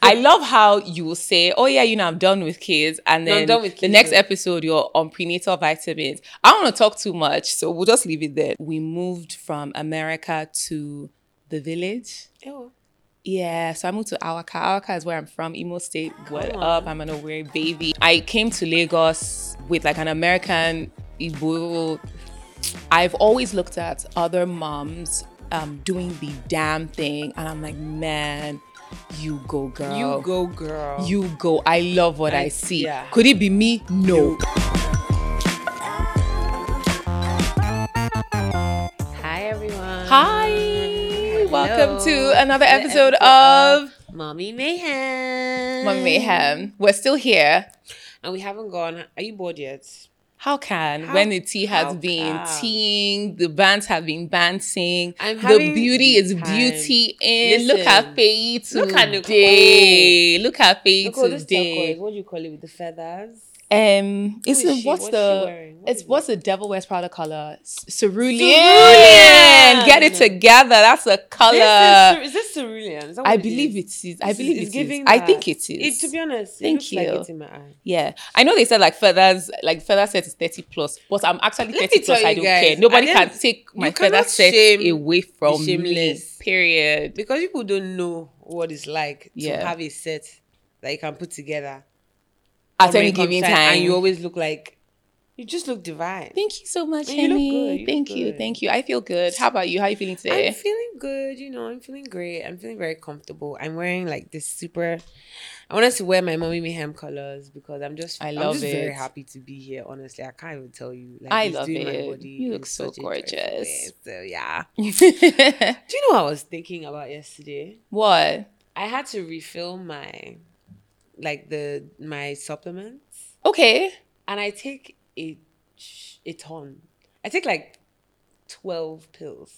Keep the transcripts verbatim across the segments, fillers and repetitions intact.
I love how you will say, oh yeah, you know, I'm done with kids. And No, I'm then done with the kids, next though. episode, you're on prenatal vitamins. I don't want to talk too much, so we'll just leave it there. We moved from America to the village. Ew. Yeah, so I moved to Awaka. Awaka is where I'm from, Imo State. What Come up? on. I'm an Owerri baby. I came to Lagos with like an American Igbo. I've always looked at other moms um, doing the damn thing, and I'm like, man, you go, girl. You go, girl. You go. I love what I, I- see. yeah. Could it be me? No. Hi, everyone. Hi. Welcome Hello. to another The episode, episode of Mommy Mayhem. Mommy Mayhem. We're still here. And we haven't gone. Are you bored yet? How can, How- when the tea has how been can? teeing, the bands have been dancing, I'm the having beauty is time. beauty in. Look Listen, at Faye today. look at today. Look at Faye Look at this today. turquoise. What do you call it with the feathers? Um, Who it's is she? what's What's the she wearing? What it's is what's the Devil Wears Prada color? C- Cerulean. Cerulean! Get it together. That's a color. This is, is this cerulean? Is that what I it believe is? it is. I This believe is- it it's is. giving I that. think it is. It, to be honest, Thank it looks like you. it's in my eye. Yeah, I know they said like feathers, like feather set is thirty plus, but I'm actually Let thirty me plus. tell I you don't guys, care. Nobody I can didn't- take my you feather cannot set shame away from me. shameless. Period. Because people don't know what it's like Yeah. to have a set that you can put together At Come any in, come given shine, time, and you always look like you just look divine. Thank you so much, And you look Henny. good, you Thank look you, good. thank you. I feel good. How about you? How are you feeling today? I'm feeling good, you know. I'm feeling great. I'm feeling very comfortable. I'm wearing like this super. I wanted to wear my Mommy Mayhem colors because I'm just. I I'm love just very it. happy to be here. Honestly, I can't even tell you. Like, I it's love doing my it. body You in look so such a joyful gorgeous. way. So yeah. Do you know what I was thinking about yesterday? What? I had to refill my, like the my supplements, Okay. and I take a a ton. I take like twelve pills.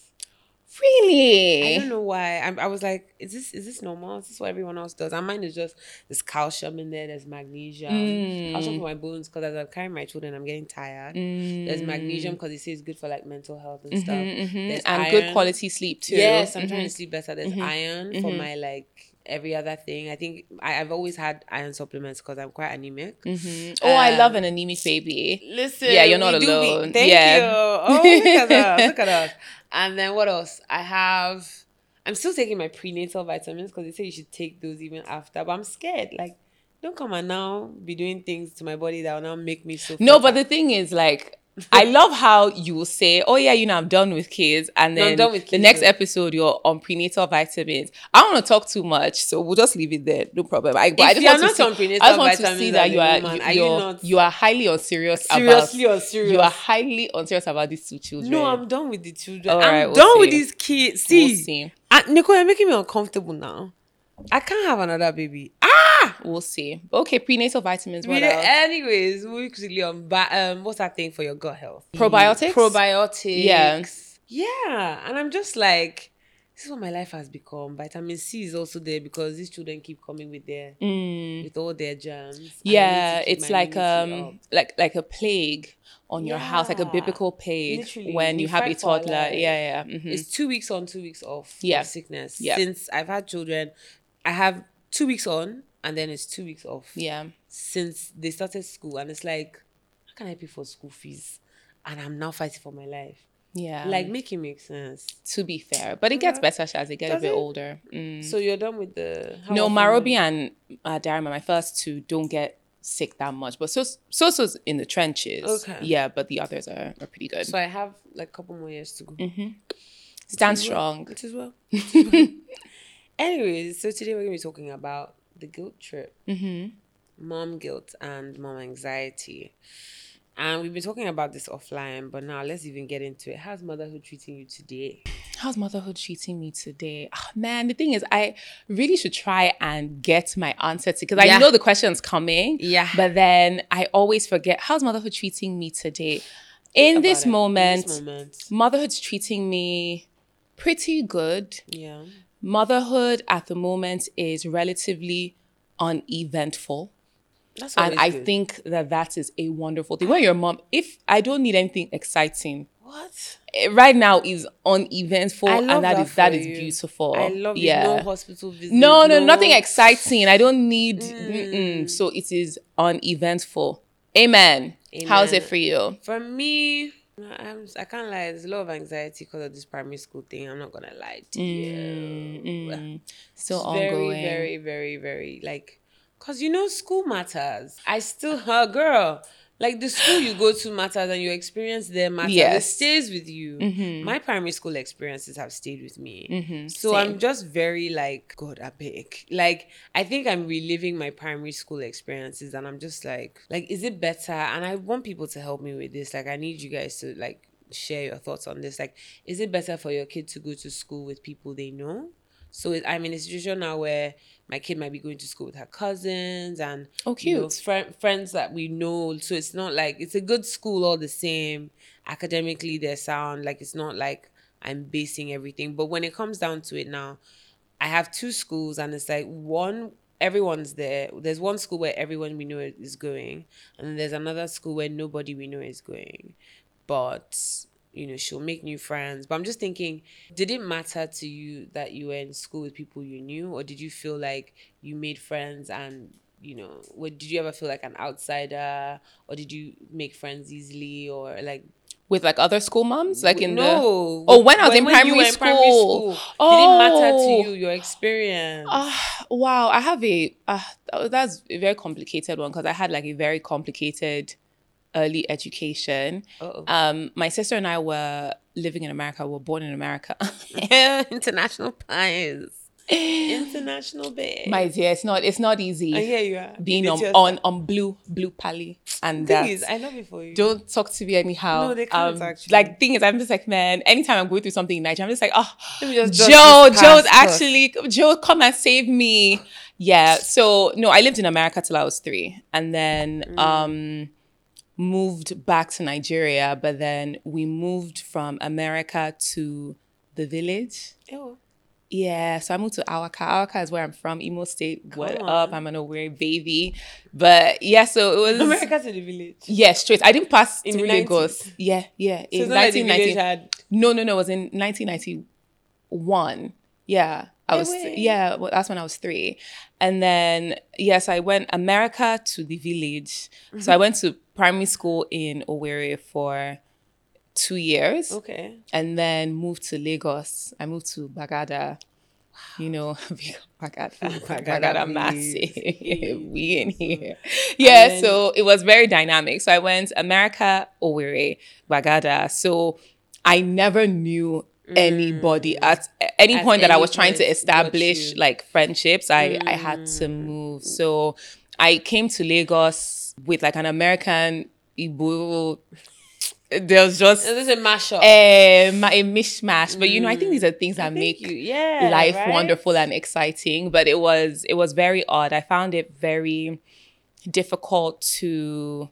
Really? I don't know why. I'm, I was like, is this is this normal? Is this what everyone else does? And mine is just there's calcium in there. There's magnesium. Mm. Calcium for my bones because as I'm carrying my children, I'm getting tired. Mm. There's magnesium because it says it's good for like mental health and stuff. Mhm, mhm. There's And good iron. quality sleep too. Yes, I'm Mhm. trying to sleep better. There's Mhm. iron for Mhm. my like every other thing. I think I, I've always had iron supplements because I'm quite anemic. Mhm. Oh, I love Um, an anemic baby. Listen, Yeah, you're not we do be- alone. Thank Yeah. you. Oh, look at us. Look at us. And then what else? I have. I'm still taking my prenatal vitamins because they say you should take those even after. But I'm scared. Like, don't come and now be doing things to my body that will now make me so. No, but fertile. the thing is, like, I love how you will say, oh yeah, you know, I'm done with kids. And No, I'm then done with the kids, next though. episode, you're on prenatal vitamins. I don't want to talk too much, so we'll just leave it there. No problem. I, but I If just you're want to not see, on prenatal I just want to vitamins see that as you a are, woman, you, are you you're, not you are highly unserious seriously about, or serious? you are highly unserious about these two children. No, I'm done with the children. All I'm right, we'll done with see. these kids. See, We'll see. Uh, Nicole, you're making me uncomfortable now. I can't have another baby. Ah! We'll see. Okay, prenatal vitamins. What Really? else? Anyways, moving quickly on. Ba- um, what's that thing for your gut health? Probiotics? Probiotics. Yeah. Yeah, and I'm just like, this is what my life has become. Vitamin C is also there because these children keep coming with their Mm. with all their germs. and I Yeah, need to keep it's my like immunity um up. like like a plague on your house, like a Yeah. biblical plague Literally, when we you have a fight for our toddler. lives. Yeah, yeah. mhm. It's two weeks on, two weeks off. Yeah. Of sickness. Yeah. Since I've had children, I have two weeks on and then it's two weeks off. Yeah. Since they started school, and it's like, how can I pay for school fees? And I'm now fighting for my life. Yeah. Like, make it make sense. to be fair. But it gets Yeah. better as they get Does a bit it? older. Mm. So you're done with the how No, often Marobi you- and uh, Darima, my first two, don't get sick that much. But so Soso's in the trenches. Okay. Yeah, but the others are, are pretty good. So I have like a couple more years to go. Mm-hmm. Stand Which is strong. Well, which is well. Which is well. Anyways, so today we're gonna be talking about the guilt trip. Mm-hmm. Mom guilt and mom anxiety. And we've been talking about this offline, but now let's even get into it. How's motherhood treating you today? How's motherhood treating me today? Oh, man, the thing is, I really should try and get my answer to because Yeah. I know the question's coming. Yeah. But then I always forget, how's motherhood treating me today? In About this it. In moment, this moment. motherhood's treating me pretty good. Yeah. Motherhood at the moment is relatively uneventful. That's And always I good. think that that is a wonderful thing. When your mom, if I don't need anything exciting, What? eh, right now is uneventful, I love and that that is that for is you. beautiful. I love it. No Yeah. hospital visit. No, no, no nothing exciting. I don't need. Mm. Mm-mm. So it is uneventful. Amen. How's it Amen. for you? For me, I'm, I can't lie. There's a lot of anxiety because of this primary school thing. I'm not gonna lie to you. Mm, mm. Still It's very, ongoing. very, very, very like, cause you know school matters. I still, her girl, like the school you go to matters and your experience there matters. Yes. It stays with you. Mhm. My primary school experiences have stayed with me. Mhm, So same. I'm just very like, God, I beg. Like I think I'm reliving my primary school experiences, and I'm just like, like, is it better? And I want people to help me with this. Like, I need you guys to like share your thoughts on this. Like, is it better for your kid to go to school with people they know? So it, I'm in a situation now where my kid might be going to school with her cousins and Oh, you know, cute. fri- friends that we know. So it's not like it's a good school all the same. Academically, they're sound. Like it's not like I'm basing everything. But when it comes down to it now, I have two schools, and it's like one, everyone's there. There's one school where everyone we know is going, and then there's another school where nobody we know is going. But you know, she'll make new friends. But I'm just thinking, did it matter to you that you were in school with people you knew, or did you feel like you made friends and you know, what, did you ever feel like an outsider, or did you make friends easily, or like With like other school moms, like in no, the oh when I was in, when primary, you were in school. primary school, Oh, did it matter to you, your experience? Ah, wow, I have a uh, that's a very complicated one because I had like a very complicated early education. Uh-oh. Um, my sister and I were living in America. We were born in America. International pies. International babe. My dear, it's not it's not easy. I hear you are. Being It's on, your on style. on blue blue pally and Thing that. is, I love it for you. Don't talk to me anyhow. No, they can't um, actually. Like thing is, I'm just like, man. Anytime I'm going through something in Nigeria, I'm just like, oh, Let me just dust Joe, this Joe's past actually Joe, come and save me. Yeah. So no, I lived in America till I was three, and then Mm. um, moved back to Nigeria. But then we moved from America to the village. Ew. Yeah, so I moved to Awaka. Awaka is where I'm from, Imo State. What Come up? on. I'm an aware baby. But yeah, so it was America to the village. yeah, straight. I didn't pass In through the Lagos. nineties? Yeah, yeah. So in it's not like the nineteen ninety. village had. No, no, no. It was in nineteen ninety-one. Yeah, I No was. way. Yeah, well, that's when I was three, and then yes, I went America to the village. Mm-hmm. So I went to primary school in Owerri for two years, Okay. and then moved to Lagos. I moved to Bagada. You know, Bagada, Bagada, Bagada please, massive. please. We in here. Yeah, then- so it was very dynamic. So I went America, Owerri, Bagada. So I never knew anybody at any At point that I any was trying to point, got establish you. like friendships. I, I had to move. So I came to Lagos with like an American Igbo. There was just This is a mashup. a, a mishmash, but you know, I think these are things that Thank make you. Yeah, life right? wonderful and exciting. But it was it was very odd. I found it very difficult to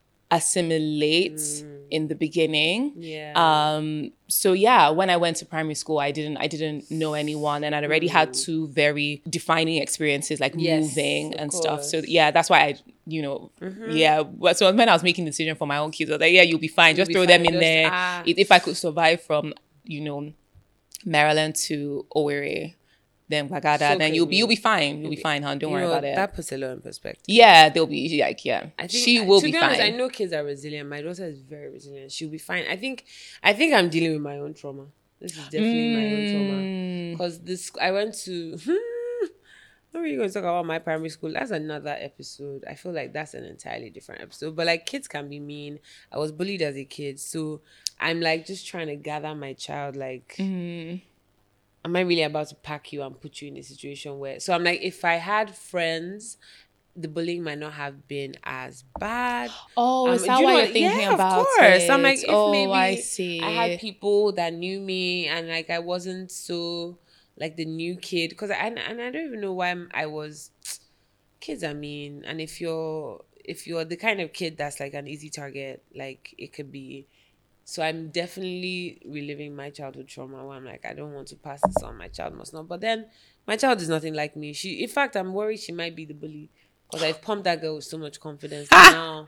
assimilate in the beginning. Yeah. Um. So yeah, when I went to primary school, I didn't I didn't know anyone, and I'd already had two very defining experiences, like Yes, moving of and stuff. So course. yeah, that's why I, you know, yeah. But so when I was making the decision for my own kids, I was like, yeah, you'll be fine. Just be throw them fine. in Just- there. ah. If, if I could survive from, you know, Maryland to Owerri, then Bagada, So then can you'll be you. you'll be fine. You'll be fine, huh? Don't You worry know, about it. That puts a lot in perspective. Yeah, they'll be like, yeah. I think she will to be, be fine. honest, I know kids are resilient. My daughter is very resilient. She'll be fine. I think I think I'm dealing with my own trauma. This is definitely my own trauma. Mm. Because this I went to I'm not really going to talk about my primary school. That's another episode. I feel like that's an entirely different episode. But like kids can be mean. I was bullied as a kid. So I'm like just trying to gather my child like Mm. am I really about to pack you and put you in a situation where so I'm like if I had friends the bullying might not have been as bad. Oh, Um, is do that you why know you're what- thinking yeah, about of course. it? I'm like, if oh, maybe I see. I had people that knew me and like I wasn't so like the new kid because I and, and I don't even know why I'm, I was. Kids are mean, and if you're if you're the kind of kid that's like an easy target, like it could be. So I'm definitely reliving my childhood trauma where I'm like, I don't want to pass this on. My child must not. But then my child is nothing like me. She, in fact, I'm worried she might be the bully. Because I've pumped that girl with so much confidence. And now,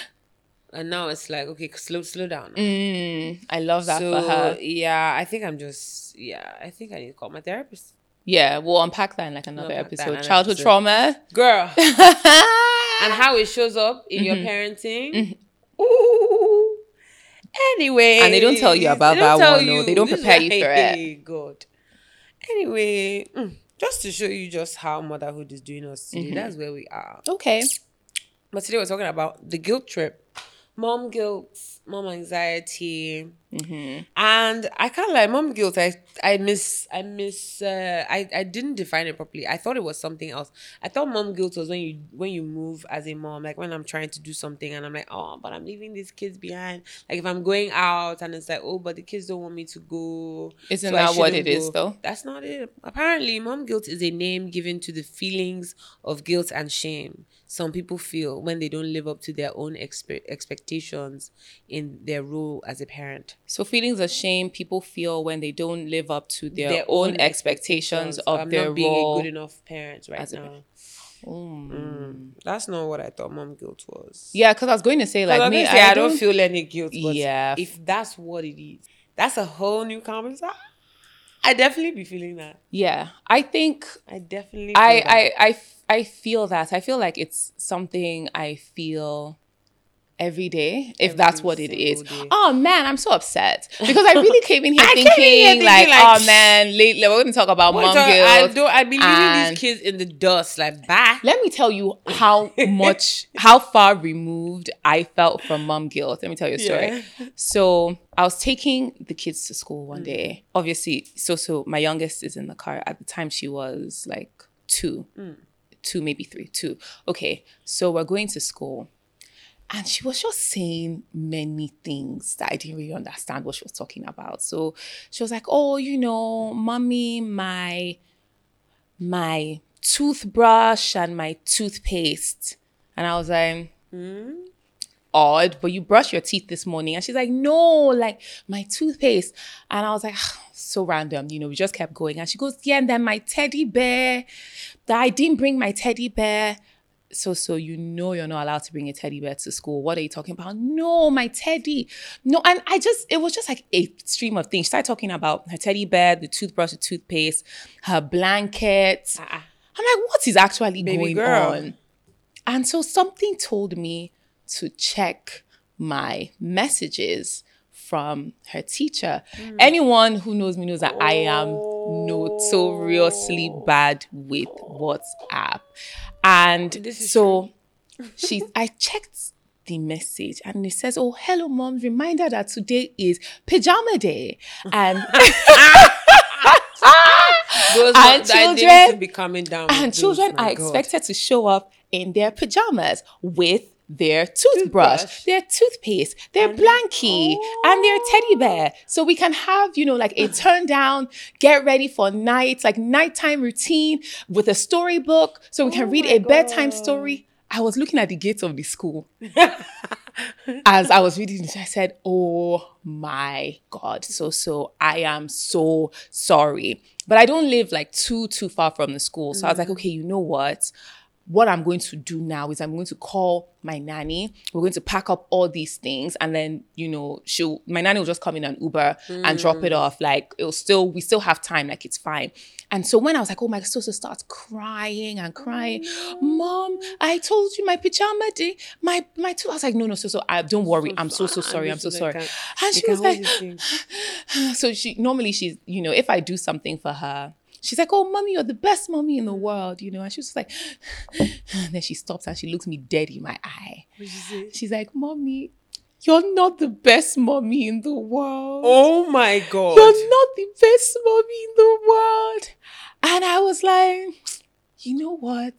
and now it's like, okay, slow, slow down. Mm, I love that So, for her. yeah, I think I'm just, yeah, I think I need to call my therapist. Yeah, we'll unpack that in like another Unpack that episode. in an Childhood episode. trauma. Girl. And how it shows up in your parenting. Mm-hmm. Ooh. Anyway. And they don't tell you about that one. No, they don't This prepare is you for like, it. God. Anyway, mm, just to show you just how motherhood is doing us today. Mm-hmm. That's where we are. Okay. But today we're talking about the guilt trip. Mom guilt, mom anxiety, mm-hmm. and I can't lie, mom guilt. I I miss I miss. Uh, I I didn't define it properly. I thought it was something else. I thought mom guilt was when you when you move as a mom, like when I'm trying to do something and I'm like, oh, but I'm leaving these kids behind. Like if I'm going out and it's like, oh, but the kids don't want me to go. Isn't so that what it go. is though? That's not it. Apparently, mom guilt is a name given to the feelings of guilt and shame some people feel when they don't live up to their own expe- expectations in their role as a parent. So feelings of shame people feel when they don't live up to their, their own, own expectations, expectations of I'm their not being role a good enough parent right now. A, mm. Mm. That's not what I thought mom guilt was. Yeah, because I was going to say like me, I, I don't, don't feel any guilt. But yeah, if that's what it is, that's a whole new conversation. I definitely be feeling that. Yeah, I think I definitely. I, I, I, I, I feel that. I feel like it's something I feel every day, if Every that's what it is. Day. Oh man, I'm so upset because I really came in here thinking, here thinking like, like, oh man, lately we're going to talk about mom talk, guilt. I don't. I be leaving these kids in the dust. Like, bye. Let me tell you how much, how far removed I felt from mom guilt. Let me tell you a story. Yeah. So I was taking the kids to school one mm. day. Obviously, so so my youngest is in the car. At the time, she was like two, mm. two maybe three, two. Okay, so we're going to school. And she was just saying many things that I didn't really understand what she was talking about. So she was like, oh, you know, mommy, my, my toothbrush and my toothpaste. And I was like, hmm? Odd, but you brushed your teeth this morning. And she's like, no, like my toothpaste. And I was like, oh, so random. You know, we just kept going. And she goes, yeah, and then my teddy bear, that I didn't bring my teddy bear. So, so you know you're not allowed to bring a teddy bear to school. What are you talking about? No, my teddy. No, and I just, it was just like a stream of things. She started talking about her teddy bear, the toothbrush, the toothpaste, her blanket. Uh-uh. I'm like, what is actually Baby going girl. on? And so something told me to check my messages from her teacher. Mm. Anyone who knows me knows that oh. I am notoriously bad with WhatsApp. And so she, I checked the message and it says, oh, hello, mom. Reminder that today is pajama day. And, Those and children, to be coming down and children are God. expected to show up in their pajamas with their toothbrush, toothbrush, their toothpaste, their and blankie, oh. and their teddy bear. So we can have, you know, like a turn down, get ready for night, like nighttime routine with a storybook. So we can oh read a God. bedtime story. I was looking at the gates of the school as I was reading this. I said, oh my God. So, so I am so sorry. But I don't live like too, too far from the school. So mm-hmm. I was like, okay, you know what? What I'm going to do now is I'm going to call my nanny. We're going to pack up all these things. And then, you know, she'll, my nanny will just come in an Uber mm. and drop it off. Like, it'll still, we still have time. Like, it's fine. And so when I was like, oh, my sister starts crying and crying. Oh, no. Mom, I told you my pajama day, my, my two. I was like, no, no, so, so, I, don't worry. So I'm so, so sorry. I'm so sorry. Can, and she was like, so she, normally she's, you know, if I do something for her, she's like, oh, mommy, you're the best mommy in the world, you know. And she was like, and then she stops and she looks me dead in my eye. What did she say? She's like, mommy, you're not the best mommy in the world. Oh my God. You're not the best mommy in the world. And I was like, you know what?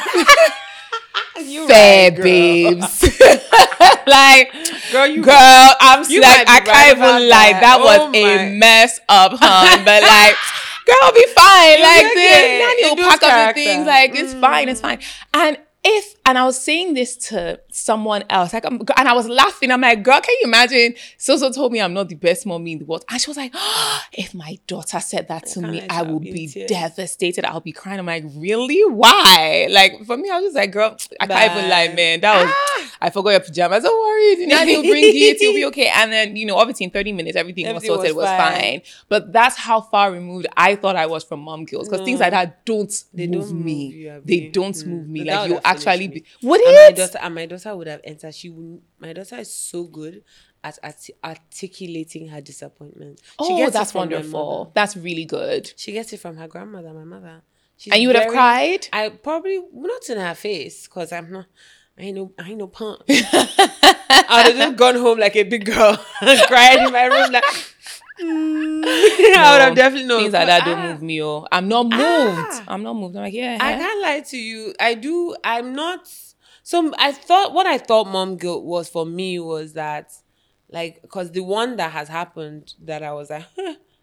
You Fair, right, babes. Like, girl, you girl, right. I'm like, I right can't even lie. That, that oh was my. a mess up, hun. But like, girl, be fine. You're like okay. this, nanny will pack character. up the things. Like, it's mm. fine, it's fine. And if, and I was saying this to someone else, like, I'm, and I was laughing. I'm like, girl, can you imagine? So-so told me I'm not the best mommy in the world. And she was like, oh, if my daughter said that to can't me, lie, I I'll would be in be tears. devastated. I'll be crying. I'm like, really? Why? Like, for me, I was just like, girl, I can't even lie, Bye. man. That was, Ah! I forgot your pajamas. Don't worry. Nanny will bring it. You'll be okay. And then, you know, obviously in thirty minutes, everything, Everything was sorted. was Was fine. fine. But that's how far removed I thought I was from mom guilt. Because No. things like that don't They move don't me. move you, Abi. They don't Mm. move me. But that Like, would you'll have finished actually me. be. Would And my it? daughter and my daughter would have entered. She would. My daughter is so good at arti- articulating her disappointment. She Oh, gets it that's from my wonderful. mother. That's really good. She gets it from her grandmother, my mother. She's And you would have very- cried? I probably not in her face because I'm not. I ain't no. I ain't no punk. I would have just gone home like a big girl and cried in my room like. Mm. I would have definitely known. Things like that Ah. don't move me. Oh, I'm not moved. Ah. I'm not moved. I'm like, yeah. I huh? can't lie to you. I do. I'm not. So I thought what I thought mom guilt was for me was that, like, because the one that has happened that I was like,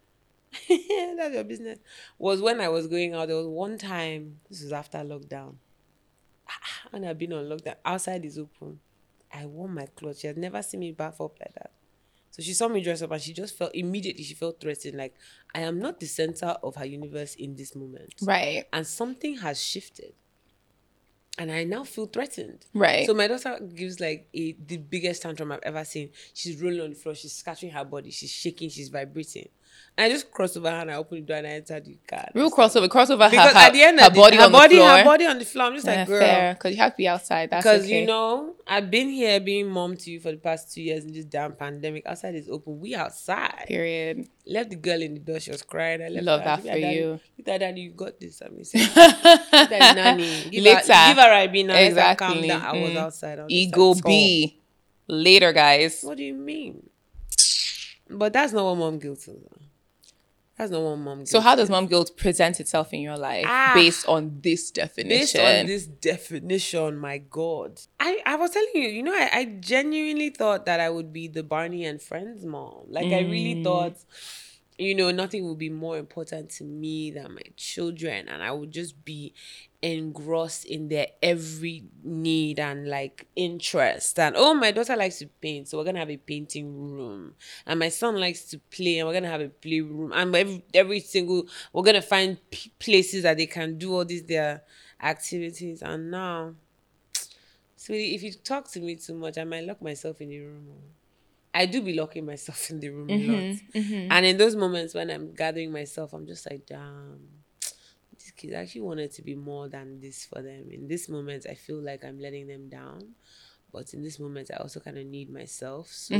that's your business, was when I was going out. There was one time. This was after lockdown, and I've been on lockdown. Outside is open. I wore my clothes. She had never seen me bath up like that. So she saw me dress up and she just felt, immediately she felt threatened. Like, I am not the center of her universe in this moment. Right. And something has shifted. And I now feel threatened. Right. So my daughter gives like a, the biggest tantrum I've ever seen. She's rolling on the floor. She's scattering her body. She's shaking. She's vibrating. And I just crossed over her and I opened the door and I entered the car. Real crossover. Crossover. Because her, at the end her of body the, her on body, the floor. her body on the floor. I'm just Yeah, like, girl. fair. Because you have to be outside. That's Because, okay. you know, I've been here being mom to you for the past two years in this damn pandemic. Outside is open. We outside. Period. Left the girl in the door. She was crying. I left Love her. that She for said, "Daddy, you." Look at Daddy, you got this. I mean, say, that nanny. Give Later. her, give her a bean. Exactly. Exactly. Calm down. I was Mm. outside. I was just Ego like, B. Later, guys. what do you mean? But that's not what mom guilt is. That's not what mom guilt So how does is. mom guilt present itself in your life Ah. based on this definition? Based on this definition, my God. I, I was telling you, you know, I, I genuinely thought that I would be the Barney and Friends mom. Like, I really thought, you know, nothing would be more important to me than my children. And I would just be engrossed in their every need and, like, interest. And, oh, my daughter likes to paint, so we're going to have a painting room. And my son likes to play, and we're going to have a play room. And every, every single, we're going to find p- places that they can do all these their activities. And now, sweetie, if you talk to me too much, I might lock myself in the room. I do be locking myself in the room a lot. And in those moments when I'm gathering myself, I'm just like, damn, these kids actually wanted to be more than this for them. In this moment, I feel like I'm letting them down. But in this moment, I also kind of need myself. So,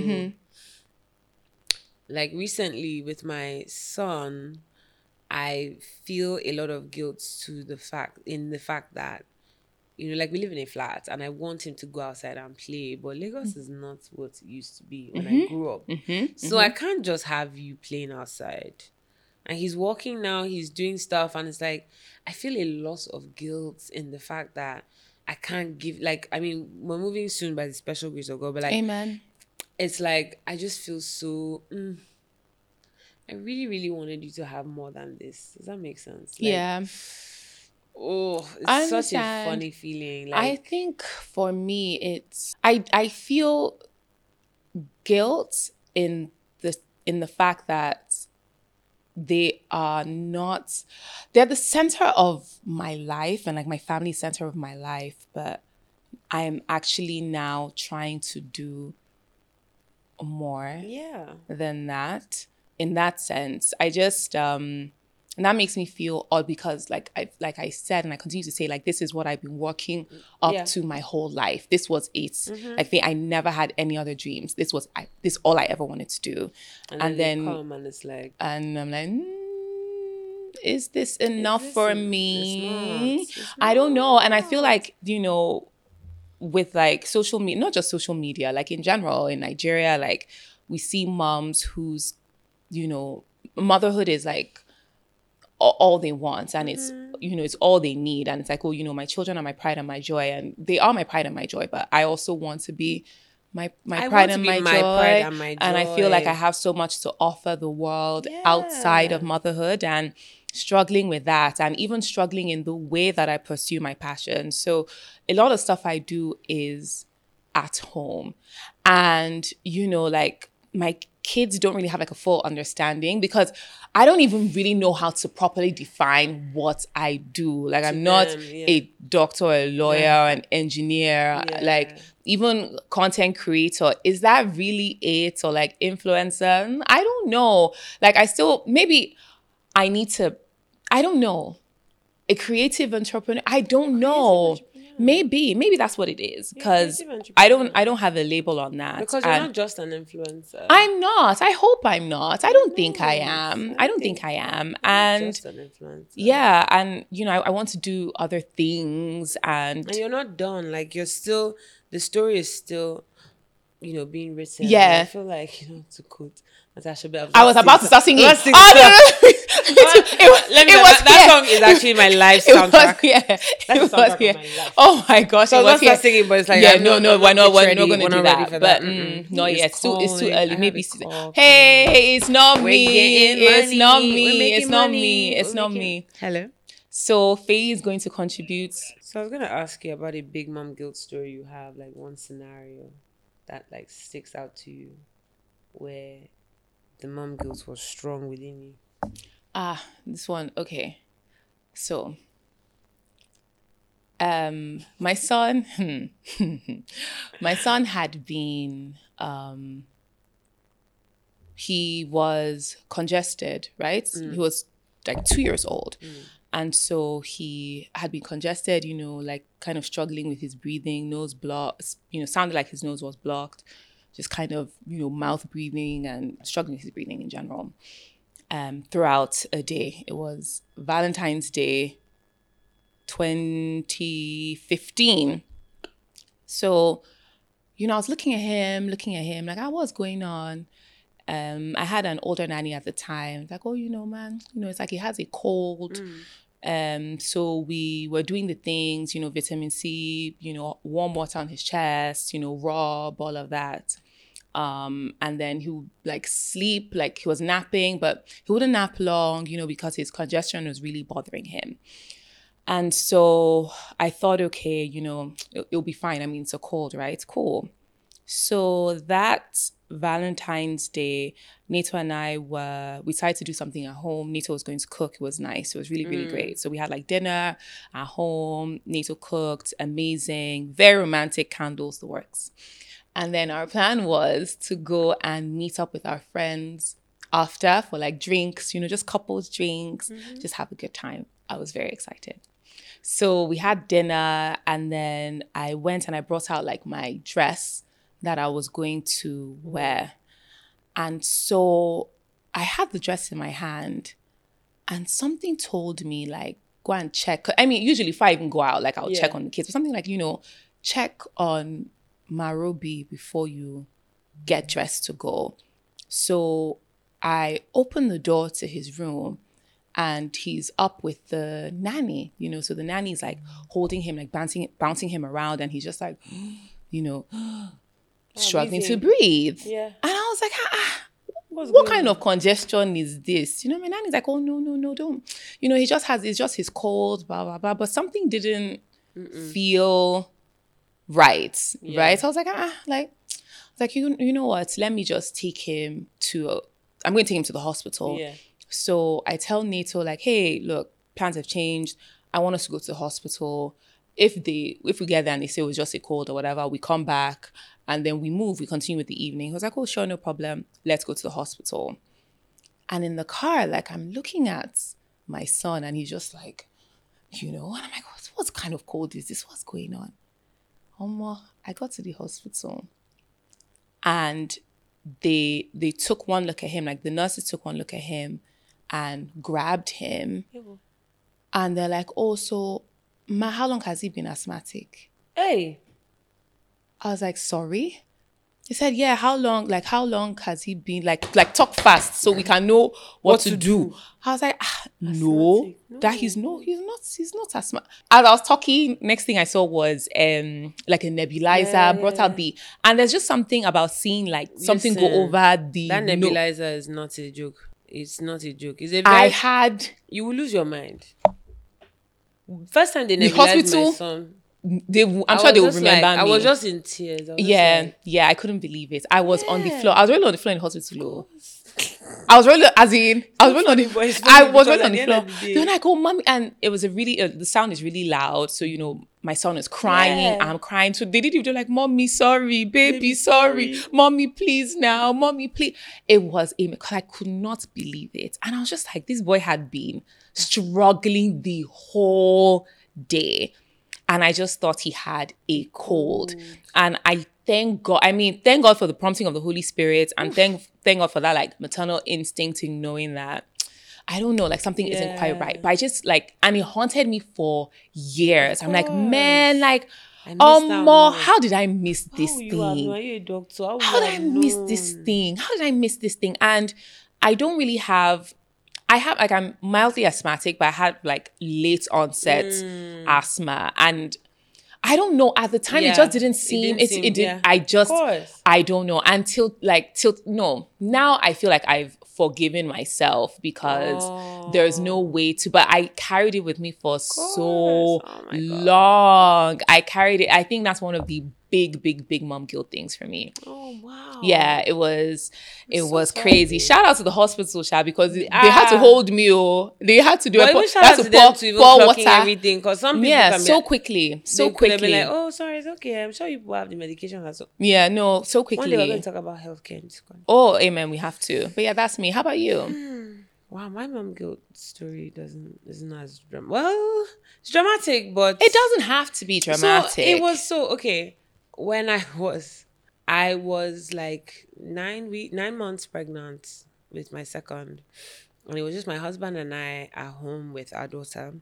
like recently with my son, I feel a lot of guilt to the fact, in the fact that, you know, like we live in a flat and I want him to go outside and play, but Lagos is not what it used to be when I grew up. So I can't just have you playing outside. And he's walking now, he's doing stuff, and it's like, I feel a lot of guilt in the fact that I can't give, like, I mean, we're moving soon by the special grace of God, but like, Amen. it's like, I just feel so, mm, I really, really wanted you to have more than this. Does that make sense? Like, Yeah. Oh, it's I such a understand. funny feeling. I Like, think for me, it's I I feel guilt in the in the fact that they are not they're the center of my life and like my family center of my life, but I am actually now trying to do more yeah. than that. In that sense, I just um and that makes me feel odd because like I like I said and I continue to say, like, this is what I've been working up Yeah. to my whole life. This was it. I think I never had any other dreams. This was I this all I ever wanted to do. And, And then, then- they come and it's like, And I'm like, mm, is this enough this for en- me? it's not. It's I don't know. And I feel like, you know, with like social media, not just social media, like in general in Nigeria, like we see moms whose, you know, motherhood is like all, all they want, and it's, you know, it's all they need. And it's like, oh, you know, my children are my pride and my joy, and they are my pride and my joy, but I also want to be my my I pride want to and be my, my joy. pride and my And I feel like joy. I have so much to offer the world outside of Yeah. motherhood. And struggling with that, and even struggling in the way that I pursue my passion. So a lot of stuff I do is at home. And, you know, like my kids don't really have like a full understanding because I don't even really know how to properly define what I do. Like, I'm not them, yeah. a doctor, or a lawyer, Yeah. or an engineer, Yeah. like even content creator. Is that really it? Or like influencer? I don't know. Like, I still, maybe I need to, I don't know. A creative entrepreneur? I don't know. entrepreneur. Maybe, maybe that's what it is. Because creative I don't, entrepreneur. I don't have a label on that. Because you're And not just an influencer. I'm not. I hope I'm not. I don't think I No, am. I I don't think I am. You're not And just an influencer. yeah, and you know, I, I want to do other things, and And you're not done. Like, you're still, the story is still, you know, being written. Yeah. And I feel like, you know, to quote Natasha B. I was about to start singing. Let's sing Oh, no, stuff. no, no. It was- Let me it know, was that, that here. song is actually my life It was soundtrack. here. That's It the was soundtrack of here. my life. Oh my gosh, So it I was was here. start singing, but it's like, yeah, I'm no, not- no, I'm we're not not, we're ready. not going We're to do not ready that. for But that. mm, Mm-mm. not It's yet. It's too, it's too calling. I early. have Maybe. a season- call Hey, it's not We're me. getting It's not money. We're me. making It's not money. me. It's We're not making- me. Hello. So Faye is going to contribute. So I was gonna ask you about a big mom guilt story you have, like one scenario that like sticks out to you, where the mom guilt was strong within you. Ah, this one. Okay. So, um, my son, my son had been, um, he was congested, right? He was like two years old. And so he had been congested, you know, like kind of struggling with his breathing, nose blocked, you know, sounded like his nose was blocked, just kind of, you know, mouth breathing and struggling with his breathing in general. Um, throughout a day. It was Valentine's Day, twenty fifteen. So, you know, I was looking at him, looking at him, like, ah, what's going on? Um, I had an older nanny at the time, like, oh, you know, man, you know, it's like he has a cold. Um, so we were doing the things, you know, vitamin C, you know, warm water on his chest, you know, rub, all of that. Um, and then he would like sleep, like he was napping, but he wouldn't nap long, you know, because his congestion was really bothering him. And so I thought, okay, you know, it, it'll be fine. I mean, it's a cold, right? Cool. So that Valentine's Day, Nato and I were, we decided to do something at home. Nato was going to cook. It was nice. It was really, really great. So we had like dinner at home. Nato cooked, amazing, very romantic, candles, the works. And then our plan was to go and meet up with our friends after for like drinks, you know, just couples drinks, just have a good time. I was very excited. So we had dinner, and then I went and I brought out like my dress that I was going to wear. And so I had the dress in my hand, and something told me like, go and check. I mean, usually if I even go out, like I'll Yeah. check on the kids, but something like, you know, check on Marobi before you get dressed to go. So I opened the door to his room, and he's up with the nanny, you know, so the nanny's like holding him, like bouncing bouncing him around, and he's just like, you know, struggling to breathing. breathe. Yeah. And I was like, ah, ah, What's what going kind on? of congestion is this? You know, my nanny's like, oh, no, no, no, don't. You know, he just has, it's just his cold, blah, blah, blah. But something didn't feel right, Yeah. right? So I was like, ah, like, I was like, you, you know what? Let me just take him to, a, I'm going to take him to the hospital. Yeah. So I tell Nato, like, hey, look, plans have changed. I want us to go to the hospital. If they, if we get there and they say it was just a cold or whatever, we come back and then we move, we continue with the evening. He was like, oh, sure, no problem. Let's go to the hospital. And in the car, like, I'm looking at my son, and he's just like, you know, and I'm like, what, what kind of cold is this? What's going on? Omo, I got to the hospital, and they they took one look at him, like the nurses took one look at him and grabbed him. And they're like, oh, so, ma, how long has he been asthmatic? Hey. I was like, sorry? He said, yeah, how long, like, how long has he been, like, like talk fast so we can know what, What to, to do. do. I was like, ah, no, Asthmatic? No. that he's no, he's not, he's not asthmatic. As I was talking, next thing I saw was um like a nebulizer, Yeah, brought yeah. out the, and there's just something about seeing like something Listen, go over the That no- nebulizer is not a joke. It's not a joke. It's a I very, had you will lose your mind. First time they The nebulized my hospital, son, they. I'm I sure was they will just remember like, me. I was just in tears. I was just yeah, like, yeah. I couldn't believe it. I was on the Yeah. floor. I was really on the floor in the hospital. I was really, as in, I was really on funny, the. but it's I funny was because really at on the the end floor. of the day- Then I go, mommy, and it was a really. Uh, the sound is really loud, so you know my son is crying. Yeah. I'm crying. So they did it. They're like, mommy, sorry, baby, Baby, sorry, sorry. mommy, please now, mommy, please. It was a because I could not believe it, and I was just like, this boy had been struggling the whole day. And I just thought he had a cold. And I thank God, I mean, thank God for the prompting of the Holy Spirit. And thank thank God for that like maternal instinct in knowing that, I don't know, like something isn't quite Yeah. right. But I just like, and it haunted me for years. I'm like, course. man, like, I oh missed that more, one. how did I miss How this will you have known? Are thing? you a doctor? How, will How you did I have miss this known? thing? How did I miss this thing? And I don't really have, I have like, I'm mildly asthmatic, but I had like late onset Mm. asthma. And I don't know. At the time, Yeah, it just didn't it seem. didn't It, seem- it did. yeah. I just. Of course. I don't know until like till no. Now I feel like I've forgiven myself because there's no way to. But I carried it with me for so Oh my God. long. I carried it. I think that's one of the big, big, big mom guilt things for me. Oh wow. Yeah, it was. It so was sorry. crazy. Shout out to the hospital, Sha, because they had to Ah. hold me. Oh, they had to do But it. even They shout had out to to them pour, to even pour clocking water. everything, because some people Yeah, can be so like, quickly, so they could have quickly. been like, oh, sorry, it's okay. I'm sure you people have the medication. That's all. Yeah, no, so One day we're going quickly. to talk about healthcare in this country. Oh, amen. We have to. But yeah, that's me. How about you? Wow, my mom guilt story doesn't isn't as dram- well. It's dramatic, but It doesn't have to be dramatic. So it was so okay. When I was, I was like nine week, nine months pregnant with my second, and it was just my husband and I at home with our daughter.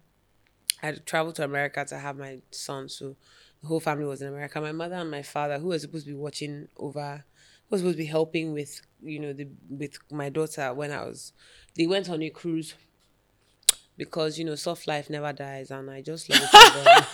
I had traveled to America to have my son, so the whole family was in America. My mother and my father, who was supposed to be watching over, who was supposed to be helping with, you know, the with my daughter when I was, they went on a cruise. Because, you know, soft life never dies, and I just love it.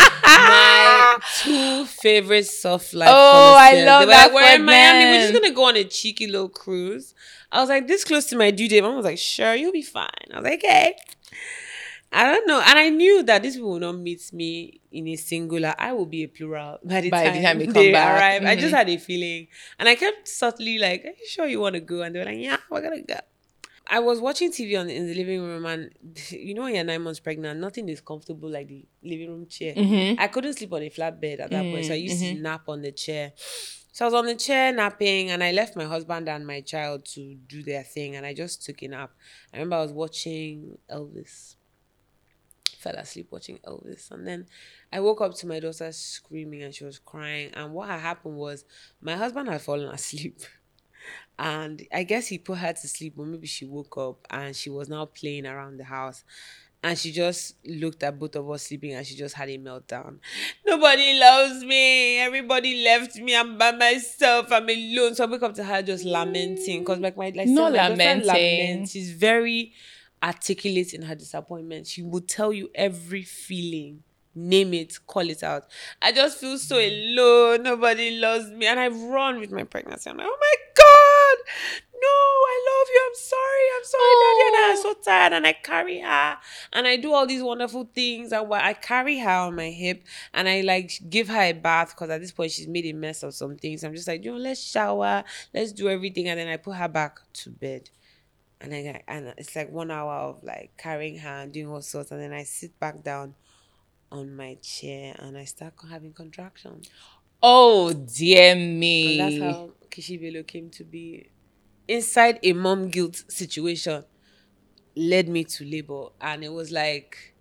My two favorite soft life Oh, I connoisseurs, love they were that like, we're in for Miami, we're them. just gonna go on a cheeky little cruise. I was like, this close to my due date. Mom was like, sure, you'll be fine. I was like, okay. I don't know. And I knew that these people will not meet me in a singular. I will be a plural by the By the time, time they come they back. arrive. I Mhm. just had a feeling. And I kept subtly like, are you sure you want to go? And they were like, yeah, we're gonna go. I was watching T V on in the living room, and you know when you're nine months pregnant, nothing is comfortable like the living room chair. Mm-hmm. I couldn't sleep on a flat bed at that point, so I used Mm-hmm. to nap on the chair. So I was on the chair napping, and I left my husband and my child to do their thing, and I just took a nap. I remember I was watching Elvis. Fell asleep watching Elvis, and then I woke up to my daughter screaming, and she was crying. And what had happened was my husband had fallen asleep. And I guess he put her to sleep, or maybe she woke up and she was now playing around the house. And she just looked at both of us sleeping, and she just had a meltdown. Nobody loves me. Everybody left me. I'm by myself. I'm alone. So I wake up to her just lamenting. Because like my, like Not my daughter lamenting. laments. She's very articulate in her disappointment. She will tell you every feeling. Name it, call it out. I just feel so alone. Nobody loves me. And I run with my pregnancy. I'm like, oh my God, no, I love you. I'm sorry. I'm sorry, Daddy. And I'm so tired. And I carry her. And I do all these wonderful things. And I carry her on my hip. And I like give her a bath, because at this point she's made a mess of some things. I'm just like, you know, let's shower. Let's do everything. And then I put her back to bed. And then I, and it's like one hour of like carrying her and doing all sorts. And then I sit back down on my chair and I start having contractions. Oh, dear me. And that's how Kishi Bello came to be. Inside a mom guilt situation led me to labor. And it was like,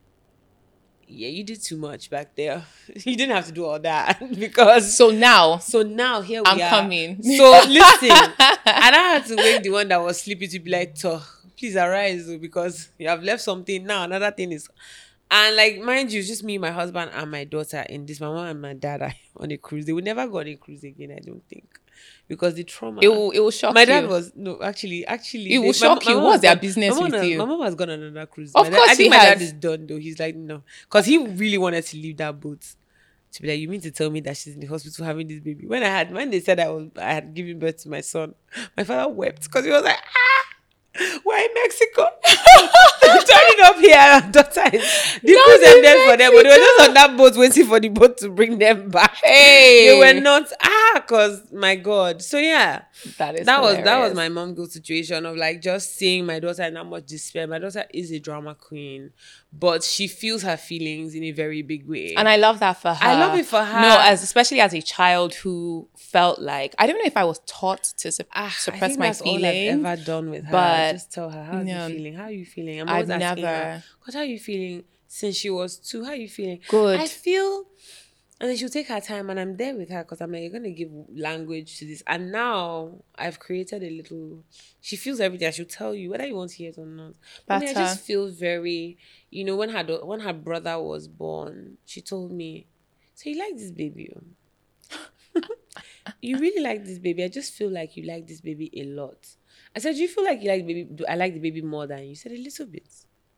yeah, you did too much back there. You didn't have to do all that. Because So now, so now here we I'm are. coming. So listen, and I had to wake the one that was sleepy to be like, "Toh, please arise, oh, because you have left something. Now another thing is," and like mind you, just me, my husband, and my daughter in this. My mom and my dad are on a cruise. They will never go on a cruise again, I don't think, because the trauma. it will, it will shock My you. dad was no, actually, actually, It will they- shock my you. mom What's has their gone- business my mom with has- you? My mom has gone on another cruise. Of My dad- course I think he my dad has. is done though. He's like no, because he really wanted to leave that boat. To be like, you mean to tell me that she's in the hospital having this baby? When I had, when they said I was, I had given birth to my son, my father wept because he was like, ah. We're in Mexico. Turning up here, our daughter is the crews ended for them, but they were just on that boat waiting for the boat to bring them back. Hey, they were not ah, cause my God. So yeah, that is that was that was hilarious. my mom good situation of like just seeing my daughter in that much despair. My daughter is a drama queen, but she feels her feelings in a very big way, And I love that for her. I love it for her. No, as especially as a child who felt like, I don't know if I was taught to su- Ah, I suppress think my that's feelings. all I've ever done with her. but, Just tell her, how are yeah, you feeling? How are you feeling? I'm I've always asking never- her, "Cause how are you feeling since she was two? How are you feeling?" Good. I feel, and then she'll take her time, and I'm there with her because I'm like, you're gonna give language to this. And now I've created a little. She feels everything. I should tell you whether you want to hear it or not. But I, mean, I Better. just feel very, you know, when her do- when her brother was born, she told me, "So you like this baby? Oh?" You really like this baby? I just feel like you like this baby a lot. I said, do you feel like you like the baby? Do I like the baby more than you? You said a little bit.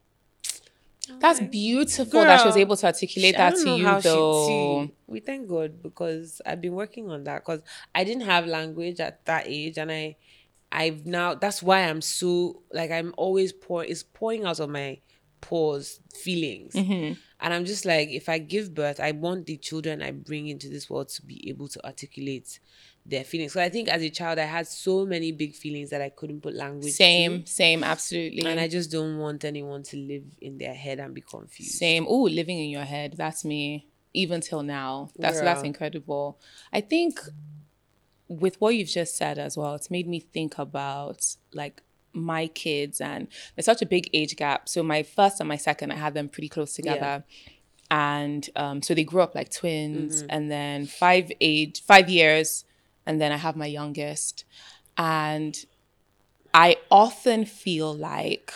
That's like, beautiful that she was girl, able to articulate She- I that don't to know you, how she- though. see, we thank God because I've been working on that because I didn't have language at that age, and I, I've now. That's why I'm so like I'm always pouring. It's pouring out of my pores feelings, Mm-hmm. and I'm just like, if I give birth, I want the children I bring into this world to be able to articulate their feelings. So I think as a child, I had so many big feelings that I couldn't put language Same, to. same, absolutely. And I just don't want anyone to live in their head and be confused. Same. Oh, living in your head. That's me. Even till now. That's that's Girl. incredible. I think with what you've just said as well, it's made me think about like my kids, and there's such a big age gap. So my first and my second, I had them pretty close together. And um, so they grew up like twins, and then five age, five years, and then I have my youngest. And I often feel like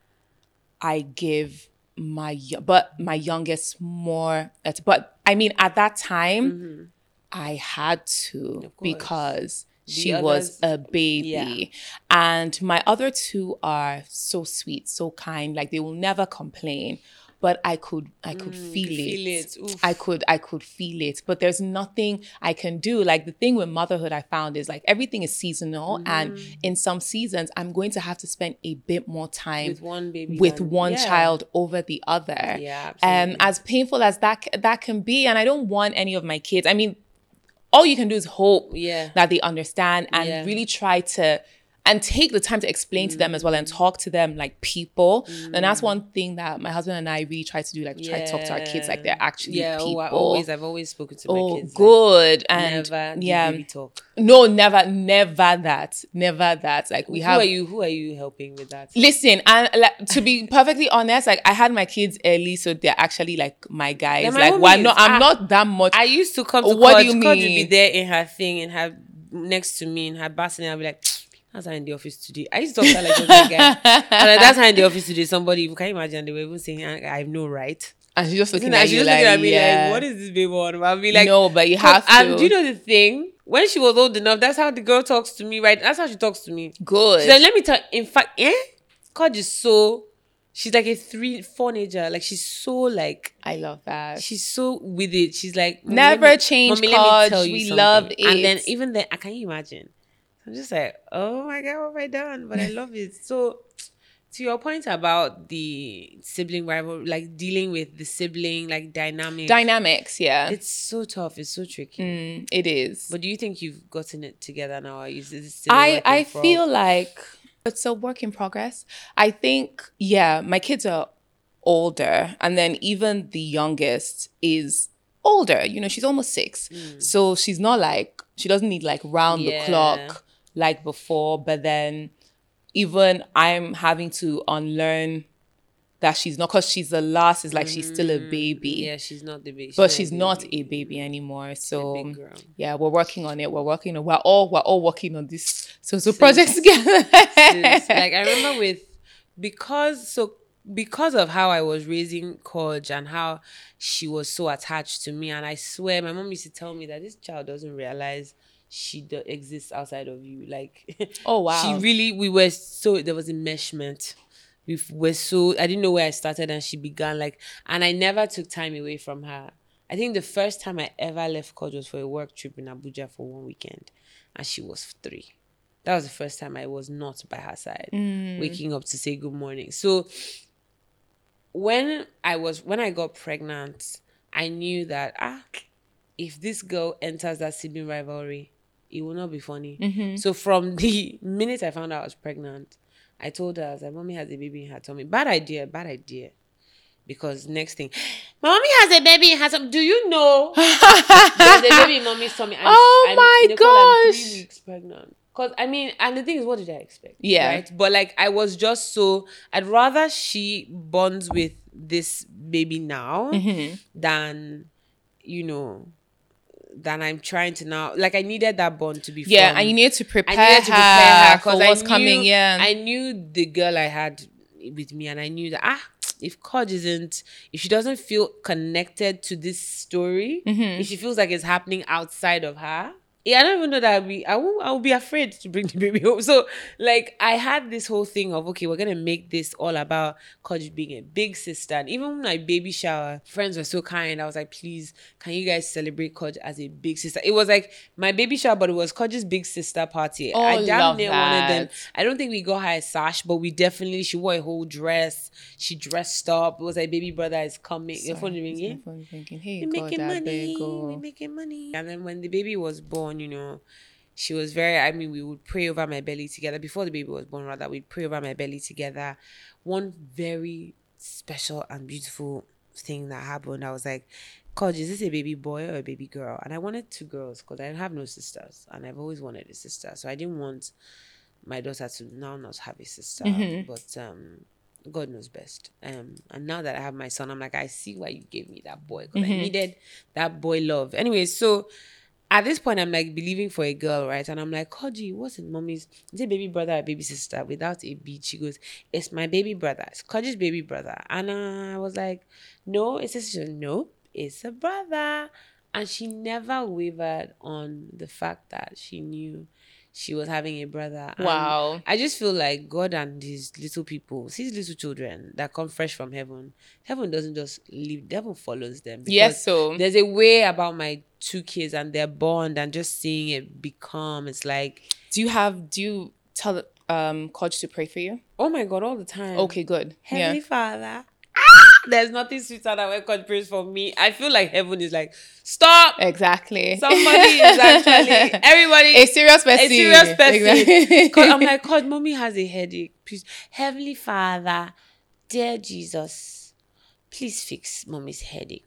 I give my yo- but my youngest more. at- But I mean, at that time, I had to Of course. because she others- was a baby. yeah. And my other two are so sweet, so kind. Like they will never complain. But I could, I could feel could it. feel it. Oof. I could, I could feel it. But there's nothing I can do. Like the thing with motherhood, I found is like everything is seasonal, and in some seasons, I'm going to have to spend a bit more time With one baby with than- one yeah. child over the other. Yeah, Um, absolutely. as painful as that that can be, and I don't want any of my kids. I mean, all you can do is hope Yeah. that they understand and Yeah. really try to and take the time to explain to them as well and talk to them like people. And that's one thing that my husband and I really try to do, like try to talk to our kids like they're actually yeah, people. Oh, I always, I've always spoken to my Oh, kids. like, good. and never give yeah. baby talk. No, never, never that. Never that. Like we Who have are you? Who are you helping with that? Listen, and like, to be perfectly honest, like I had my kids early, so they're actually like my guys. They're my like, well, I'm homies. not, I'm Ah, not that much. I used to come to What do Coach. you Coach would be mean? there in her thing, in her next to me, in her bathroom, and I'd be like, "How's her in the office today?" I used to talk to her like, "What's my guy?" And like, that's her in the office today. Somebody, can you imagine? They were even saying, "I I have no right." and she's just looking Isn't at that? She you just like, looking at me yeah. like, "What is this baby on?" I'll be like, No, but you 'cause- have to. And do you know the thing? When she was old enough, that's how the girl talks to me, right? That's how she talks to me. Good. She said, let me tell in fact, eh? God is so, she's like a three, four-nager. Like, she's so, like, I love that. she's so with it. She's like, "Mommy, Never let me- change, Mommy, let me Coach. tell you We something." love And then, it. even then, I can you imagine? I'm just like, oh my God, what have I done? But I love it. So, to your point about the sibling rival, like dealing with the sibling, like dynamic. Dynamics, yeah. It's so tough. It's so tricky. Mm, it is. But do you think you've gotten it together now? Or is it still a I, work in I pro- feel like it's a work in progress. I think, yeah, my kids are older, and then even the youngest is older. You know, she's almost six. So she's not like, she doesn't need like round Yeah. the clock like before. But then even I'm having to unlearn that she's not, because she's the last, is like she's still a baby. Yeah, she's not the baby. But she's not a baby anymore. So big girl. yeah, we're working on it. We're working on we're all we're all working on this so so projects together. Sis, like I remember with because so because of how I was raising Kodge and how she was so attached to me, and I swear my mom used to tell me that this child doesn't realize she do- exists outside of you. Like, Oh, wow. she really we were so there was enmeshment. We were so I didn't know where I started and she began like, and I never took time away from her. I think the first time I ever left Kodge was for a work trip in Abuja for one weekend, and she was three. That was the first time I was not by her side, Mm. waking up to say good morning. So when I was when I got pregnant, I knew that ah, if this girl enters that sibling rivalry, it will not be funny. Mm-hmm. So from the minute I found out I was pregnant, I told her, I was like, mommy has a baby in her tummy. Bad idea, bad idea. Because next thing, my mommy has a baby in her tummy. Do you know there's a baby in mommy's tummy? I'm, Oh I'm, my Nicole, I'm gosh. three weeks pregnant. Because, I mean, and the thing is, what did I expect? Yeah. Right? But, like, I was just so... I'd rather she bonds with this baby now Mm-hmm. than, you know... than I'm trying to now. Like, I needed that bond to be Yeah, from, and you need to prepare, I needed to prepare her for because what's I knew, coming. Yeah, I knew the girl I had with me, and I knew that ah, if Kodge isn't, if she doesn't feel connected to this story, Mm-hmm. if she feels like it's happening outside of her, yeah, I don't even know that I'd be, I won't, I will be afraid to bring the baby home. So, like, I had this whole thing of, okay, we're going to make this all about Kodge being a big sister. And even my baby shower, friends were so kind. I was like, please, can you guys celebrate Kodge as a big sister? It was like my baby shower, but it was Kodge's big sister party. Oh, I damn love near wanted them. that. I don't think we got her a sash, but we definitely, she wore a whole dress. She dressed up. It was like, baby brother is coming. Your phone is ringing. phone ringing. Hey, We're God, making that money. big girl. We're making money. And then when the baby was born, you know, she was very, I mean, we would pray over my belly together. Before the baby was born, rather, we'd pray over my belly together. One very special and beautiful thing that happened, I was like, Kodge, is this a baby boy or a baby girl? And I wanted two girls because I have no sisters. And I've always wanted a sister. So I didn't want my daughter to now not have a sister. Mhm. But um, God knows best. Um, and now that I have my son, I'm like, I see why you gave me that boy. Because I Mhm. needed that boy love. Anyway, so at this point, I'm like believing for a girl, right? And I'm like, Kodge, what's in mommy's? Is it baby brother or baby sister? Without a beat, she goes, it's my baby brother. It's Kodge's baby brother. And uh, I was like, no, it's a sister. No, it's a brother. And she never wavered on the fact that she knew she was having a brother. And Wow. I just feel like God and these little people, these little children that come fresh from heaven, heaven doesn't just leave, heaven follows them. Because Yes, so there's a way about my two kids and their bond and just seeing it become, it's like, do you have? Do you tell um Kodge to pray for you? oh my God, all the time. Okay, good. Heavenly Yeah. Father. There's nothing sweeter than when God prays for me. I feel like heaven is like, stop. Exactly. Somebody is actually, everybody. a serious person. A serious person. Exactly. 'Cause I'm like, God, mommy has a headache. Please. Heavenly Father, dear Jesus, please fix mommy's headache.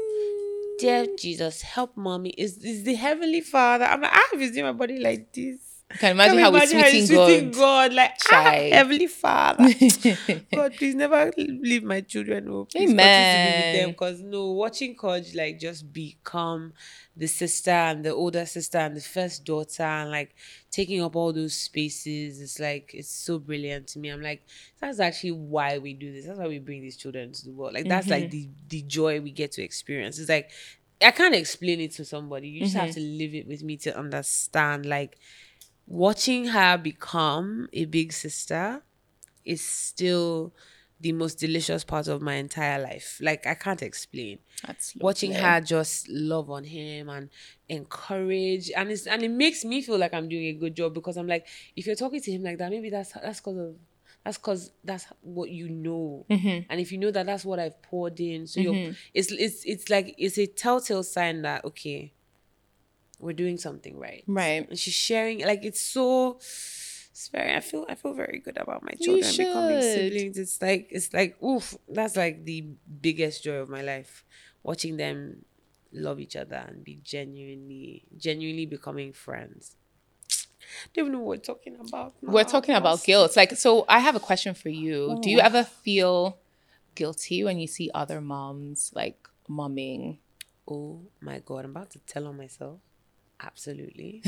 Dear Jesus, help mommy. Is is the Heavenly Father? I'm like, I have been doing my body like this. Can imagine Can how we it's imagine how sweeting it's sweeting God. God. Like, ah, Chai. Heavenly Father. God, please never leave my children. Oh, please continue to be with them. Amen. Because no, watching Kodge like just become the sister and the older sister and the first daughter and like taking up all those spaces, it's like it's so brilliant to me. I'm like, that's actually why we do this. That's why we bring these children to the world. Like that's like the the joy we get to experience. It's like I can't explain it to somebody. You just have to live it with me to understand. Like watching her become a big sister is still the most delicious part of my entire life. Like I can't explain. That's Watching lovely. her just love on him and encourage, and it's and it makes me feel like I'm doing a good job because I'm like, if you're talking to him like that, maybe that's that's because of that's because that's what you know, Mhm. and if you know that that's what I've poured in, so Mm-hmm. you're it's it's it's like it's a telltale sign that okay, we're doing something right, Right. and she's sharing like it's so. It's very. I feel. I feel very good about my You children becoming should. siblings. It's like. It's like. Oof. That's like the biggest joy of my life. Watching them love each other and be genuinely, genuinely becoming friends. Don't even know what we're talking about. We're now. talking about Lost. guilt. Like, so I have a question for you. Do you Oh. ever feel guilty when you see other moms like momming? Oh my God! I'm about to tell on myself. Absolutely.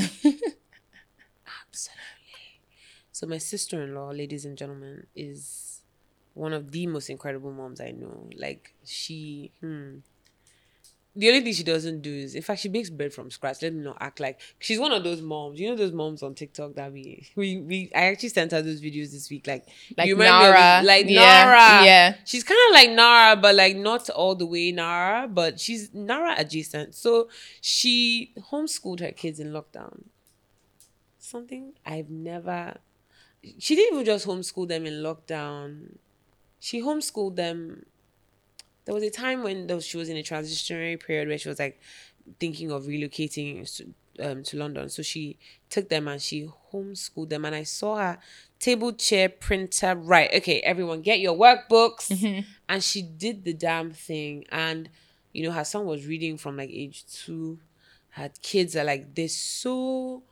Absolutely. So my sister-in-law, ladies and gentlemen, is one of the most incredible moms I know. Like she, hmm. The only thing she doesn't do is, in fact, she makes bread from scratch. Let me not act like she's one of those moms. You know those moms on TikTok that we we we. I actually sent her those videos this week. Like, Like you remember Nara. of- like Yeah, Nara. yeah. She's kind of like Nara, but like not all the way Nara. But she's Nara adjacent. So she homeschooled her kids in lockdown. something? I've never... She didn't even just homeschool them in lockdown. She homeschooled them. There was a time when there was, she was in a transitionary period where she was like thinking of relocating to, um, to London. So she took them and she homeschooled them. And I saw her table, chair, printer. Right. Okay, everyone, get your workbooks. Mm-hmm. And she did the damn thing. And, you know, her son was reading from like age two. Her kids are like, they're so...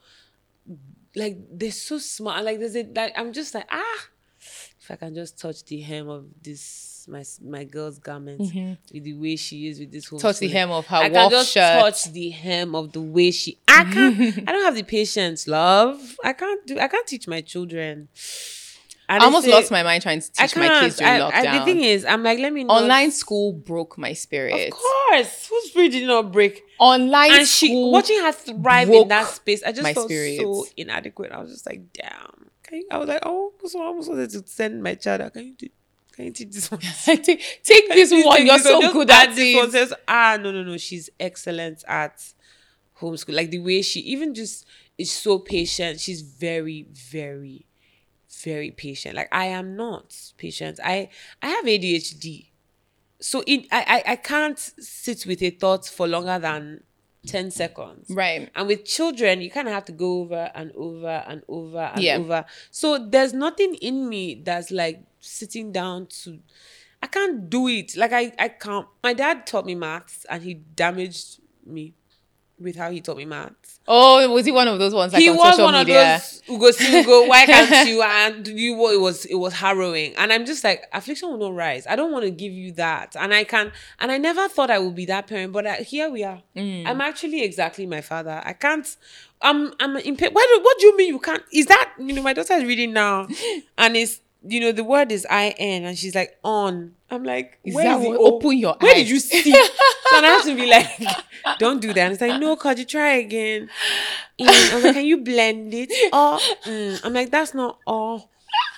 Like, they're so smart. Like, there's a, like, I'm just like, ah, if I can just touch the hem of this, my my girl's garment, mm-hmm. with the way she is with this whole... Touch the hem of her I wolf can just shirt. touch the hem of the way she... I can't... I don't have the patience, love. I can't do... I can't teach my children. And I almost say, lost my mind trying to teach my kids during I, lockdown. I, the thing is, I'm like, let me not... Online school broke my spirit. Of course. Whose spirit did not break? Online and school she, watching her thrive in that space, I just my felt spirit. so inadequate. I was just like, damn. Can you, I was like, oh, so I almost wanted to send my child. Can you do, Can you teach this one? take take this one. Take You're this so one. good at this one. Says, ah, no, no, no. She's excellent at homeschool. Like the way she even just is so patient. She's very, very... very patient. Like I am not patient. I I have A D H D, so it I, I I can't sit with a thought for longer than ten seconds. Right. And with children, you kind of have to go over and over and over and yeah. over. So there's nothing in me that's like sitting down to. I can't do it. Like I I can't. My dad taught me maths, and he damaged me with how he taught me maths. Oh, was he one of those ones like he on was social one media? Of those Ugo Singo, why can't you? And you it was it was harrowing. And I'm just like, affliction will not rise. I don't want to give you that. And I can and I never thought I would be that parent, but I, here we are. Mm. I'm actually exactly my father. I can't I'm I'm impa- why do, what do you mean you can't? Is that, you know, my daughter is reading now and it's, you know, the word is I N and she's like on. I'm like, is where that is the what? Open your Where eyes. did you see? So I have to be like, don't do that. And it's like, no, could you try again? Mm. I was like, can you blend it? Oh, mm. I'm like, that's not all.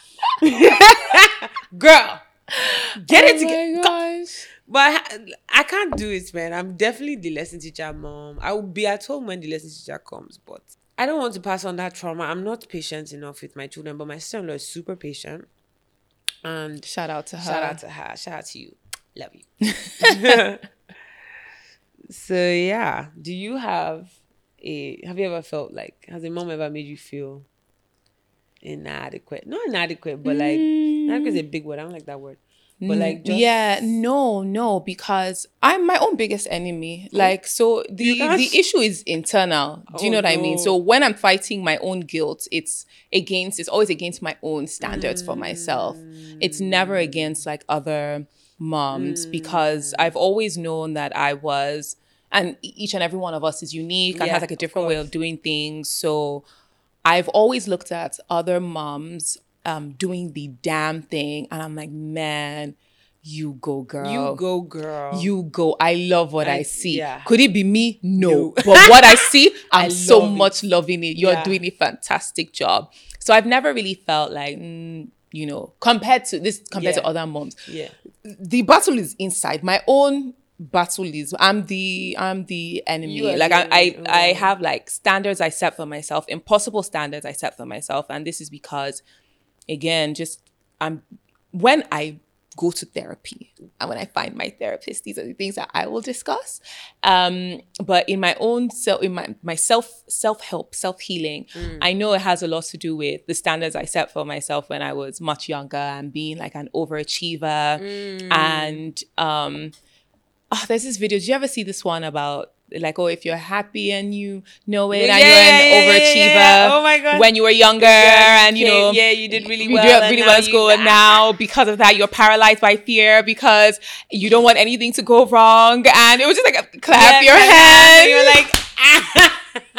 Girl, get oh it together. My gosh. But I, I can't do it, man. I'm definitely the lesson teacher mom. I will be at home when the lesson teacher comes, but I don't want to pass on that trauma. I'm not patient enough with my children, but my sister-in-law is super patient. And shout out to her. Shout out to her. Shout out to you. Love you. So yeah, do you have a? Have you ever felt like? Has a mom ever made you feel inadequate? Not inadequate, but like mm. inadequate is a big word. I don't like that word. But like, just... yeah, no, no, because I'm my own biggest enemy. Oh. Like, so the the issue is internal. Do you oh, know what no. I mean? So when I'm fighting my own guilt, it's against. It's always against my own standards mm. for myself. It's never against like other moms mm. because I've always known that I was, and each and every one of us is unique and yeah, has like a different way of doing things. So I've always looked at other moms um, doing the damn thing. And I'm like, man, you go, girl. You go, girl. You go. I love what I, I see. Yeah. Could it be me? No. no. But what I see, I'm I so it. much loving it. You're yeah. doing a fantastic job. So I've never really felt like, mm, you know, compared to this, compared yeah. to other moms. Yeah. The battle is inside. My own battle is, I'm the, I'm the enemy. Like I, I, oh. I have like standards I set for myself, impossible standards I set for myself. And this is because, again, just I'm, when I go to therapy and when I find my therapist, these are the things that I will discuss. Um, but in my own self, in my, my self, self-help, self-healing, mm. I know it has a lot to do with the standards I set for myself when I was much younger and being like an overachiever. Mm. And um, oh, there's this video. Did you ever see this one about like, oh, if you're happy and you know it, yeah, and you're an yeah, overachiever yeah, yeah. Oh my God. when you were younger, yeah, and you okay, know, yeah, you did really you well, did really well at school, and now because of that, you're paralyzed by fear because you don't want anything to go wrong, and it was just like a clap yeah, your hands. You're like, ah.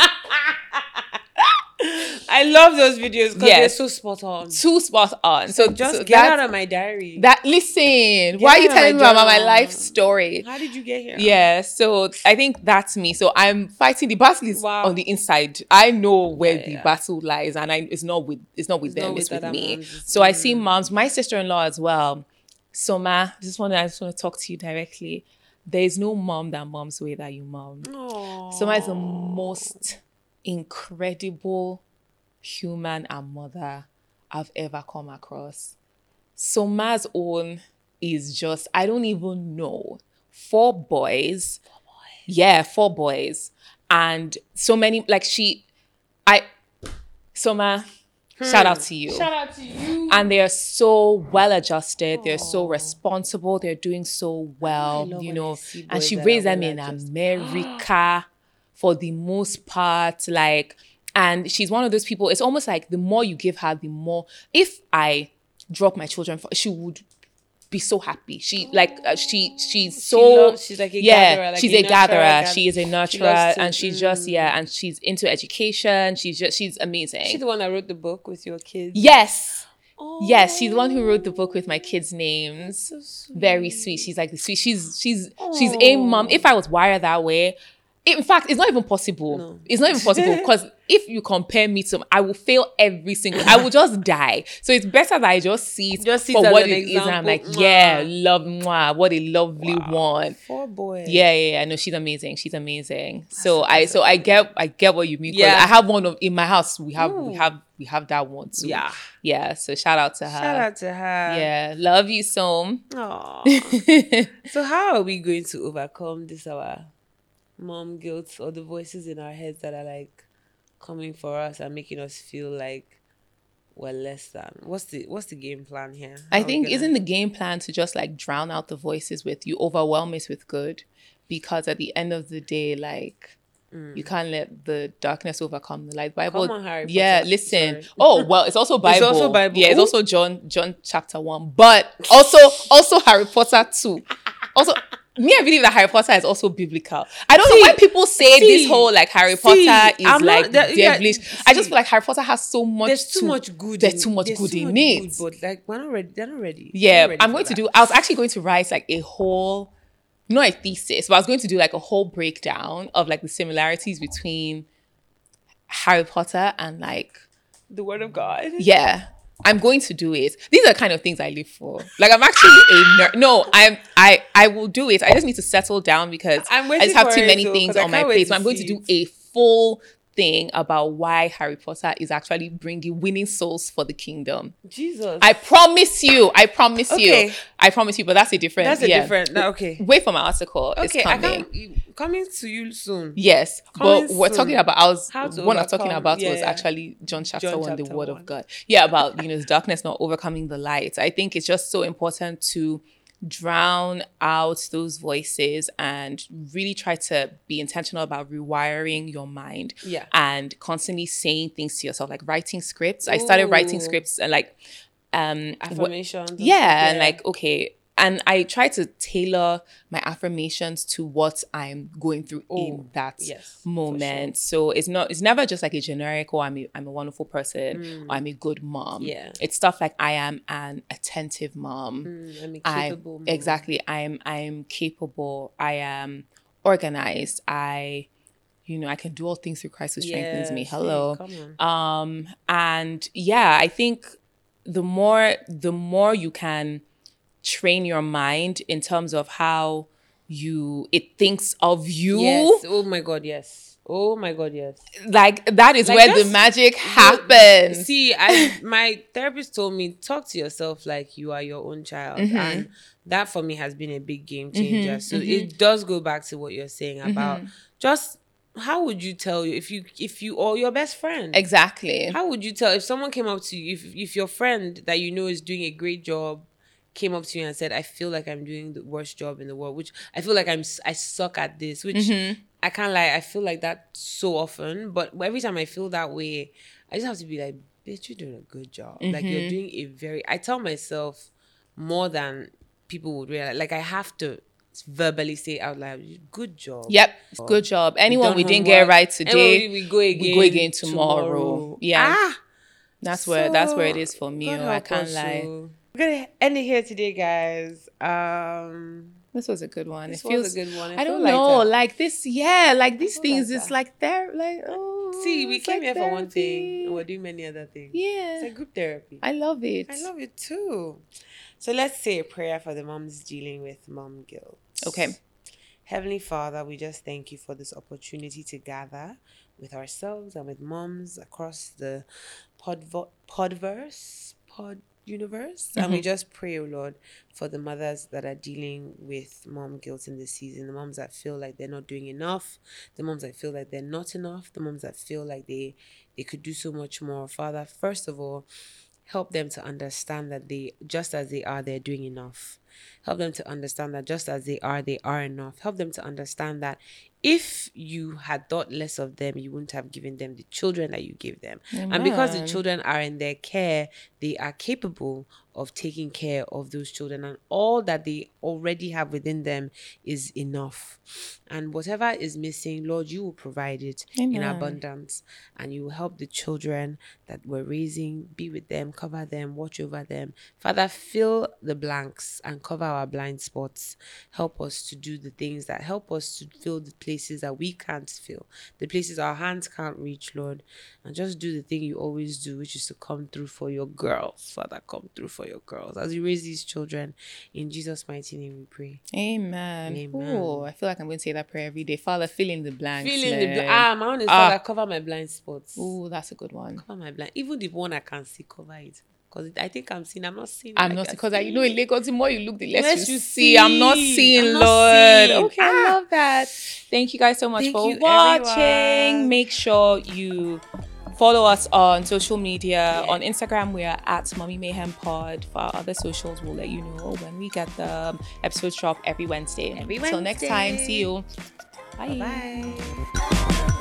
I love those videos because yes. they're so spot on. Too spot on. So just so get out of my diary. That listen, get why are you telling me about my life story? How did you get here? Yeah, so I think that's me. So I'm fighting. The battle is wow. on the inside. I know where yeah, the yeah. battle lies, and I it's not with it's not with it's them. Not with it's with me. Moms. So mm. I see moms, my sister-in-law as well. So ma, I just want to I just want to talk to you directly. There is no mom that mom's way that you mom. Aww. So ma is the most incredible human and mother I've ever come across. Soma's own is just, I don't even know. Four boys. Four boys. Yeah, four boys. And so many, like she, I, Soma, hmm. shout out to you. Shout out to you. And they're so well adjusted. Aww. They're so responsible. They're doing so well, you know. And she raised them in just... America for the most part. Like, and she's one of those people, it's almost like the more you give her, the more, if I drop my children, for, she would be so happy. She like uh, she she's so she loves, she's like a yeah gatherer, like she's a, a gatherer. gatherer. She is a nurturer, she and she's mm. just yeah, and she's into education. She's just she's amazing. She's the one that wrote the book with your kids. Yes, oh. yes, she's the one who wrote the book with my kids' names. So sweet. Very sweet. She's like the sweet. She's she's oh. she's a mom. If I was wired that way. In fact, it's not even possible. No. It's not even possible because if you compare me to, I will fail every single. I will just die. So it's better that I just see it just see for it what it example. is, and I'm like, mwah. yeah, love, mwah, what a lovely wow. one. Four boys. Yeah, yeah, yeah. No, she's amazing. She's amazing. That's so I, so I get, I get what you mean. Yeah, I have one of in my house. We have, Ooh. we have, we have that one too. Yeah, yeah. So shout out to her. Shout out to her. Yeah, love you, Som. Aww. So how are we going to overcome this our mom guilt or the voices in our heads that are like coming for us and making us feel like we're less than? What's the what's the game plan here? How I think gonna... isn't the game plan to just like drown out the voices with you, overwhelm it with good, because at the end of the day, like mm. you can't let the darkness overcome the light. Bible, Come on, Harry yeah. Potter. Listen, Sorry. oh well, it's also Bible. It's also Bible. Yeah, it's Ooh. also John John chapter one, but also also Harry Potter too. Also. Me, I believe that Harry Potter is also biblical. I don't see, know why people say see, this whole like Harry see, Potter is I'm like not, devilish. Yeah, I just feel like Harry Potter has so much. There's too to, much good. There's in, too much there's good too in much it. Good, but like we're not ready. They're not ready. Yeah, not ready I'm going that. to do. I was actually going to write like a whole, not a thesis, but I was going to do like a whole breakdown of like the similarities between Harry Potter and like the Word of God. Yeah. I'm going to do it. These are the kind of things I live for. Like I'm actually a nerd. No, I'm I I will do it. I just need to settle down because I'm I just have too many though, things on my plate. So I'm going to do a full thing about why Harry Potter is actually bringing winning souls for the kingdom. Jesus. I promise you. I promise okay. you. I promise you. But that's a different. That's a yeah. different. No, okay. Wait for my article. Okay, it's coming. I can't, coming to you soon. Yes, coming but we're soon. talking about. I was How to what I was talking overcome. about yeah, was yeah. actually John chapter John one, chapter the Word one. of God. Yeah, about you know the darkness not overcoming the light. I think it's just so important to drown out those voices and really try to be intentional about rewiring your mind. Yeah, and constantly saying things to yourself, like writing scripts. Ooh. I started writing scripts and like um affirmations. Wh- yeah, and like okay. And I try to tailor my affirmations to what I'm going through oh, in that yes, moment. Sure. So it's not, it's never just like a generic, oh, I'm a, I'm a wonderful person, mm. or I'm a good mom. Yeah. It's stuff like I am an attentive mom. Mm, I'm a capable I'm, mom. Exactly. I'm, I'm capable. I am organized. I, you know, I can do all things through Christ who strengthens yes, me. Hello. Come on. Um, and yeah, I think the more, the more you can train your mind in terms of how you it thinks of you. Yes. Oh my God, yes. Oh my God, yes. Like that is like where the magic happens. See, I my therapist told me talk to yourself like you are your own child, mm-hmm. and that for me has been a big game changer. Mm-hmm, so mm-hmm. it does go back to what you're saying about mm-hmm. just how would you tell you if you if you or your best friend exactly how would you tell if someone came up to you if if your friend that you know is doing a great job came up to you and said, I feel like I'm doing the worst job in the world, which I feel like I'm, I suck at this, which mm-hmm. I can't lie, I feel like that so often, but every time I feel that way, I just have to be like, bitch, you're doing a good job. Mm-hmm. Like you're doing a very, I tell myself more than people would realize, like I have to verbally say out loud, good job. Yep, good job. Anyone we didn't get right today, we go again, we go again tomorrow. tomorrow. Yeah, ah, that's so, where, that's where it is for me. Oh, I can't lie. So. We're gonna end it here today, guys. Um, this was a good one. This it feels was a good one. It I don't like know, that. like this. Yeah, like these things. like it's like they're like oh. See, we came like here therapy. for one thing, and we're doing many other things. Yeah, it's like group therapy. I love it. I love it too. So let's say a prayer for the moms dealing with mom guilt. Okay. Heavenly Father, we just thank you for this opportunity to gather with ourselves and with moms across the podvo- podverse, pod universe. Mm-hmm. And we just pray, oh Lord, for the mothers that are dealing with mom guilt in this season, the moms that feel like they're not doing enough, the moms that feel like they're not enough, the moms that feel like they, they could do so much more. Father, first of all, help them to understand that they, just as they are, they're doing enough. Help them to understand that just as they are, they are enough. Help them to understand that if you had thought less of them, you wouldn't have given them the children that you gave them. Amen. And because the children are in their care, they are capable of taking care of those children, and all that they already have within them is enough. And whatever is missing, Lord, you will provide it Amen. In abundance, and you will help the children that we're raising, be with them, cover them, watch over them. Father, fill the blanks and cover our blind spots. Help us to do the things that help us to fill the places that we can't fill, the places our hands can't reach, Lord. And just do the thing you always do, which is to come through for your girls. Father, come through for your girls as you raise these children. In Jesus' mighty name we pray. Amen. Amen. Oh, I feel like I'm going to say that prayer every day. Father, fill in the blanks. Fill in the blanks. Ah, my own is ah. Father, cover my blind spots. Oh, that's a good one. Cover my blind. Even the one I can see, cover it. Because I think I'm seeing, I'm not seeing. I'm like not, because I, you know, in Lagos, the more you look, the less, less you you see. see. I'm not seeing, I'm not Lord. seeing. Okay, Ah. I love that. Thank you guys so much Thank for you, watching. everyone. Make sure you follow us on social media. Yeah. On Instagram, we are at Mommy Mayhem Pod. For our other socials, we'll let you know when we get the episodes drop every Wednesday. Every Until Wednesday. next time, see you. Bye. Bye.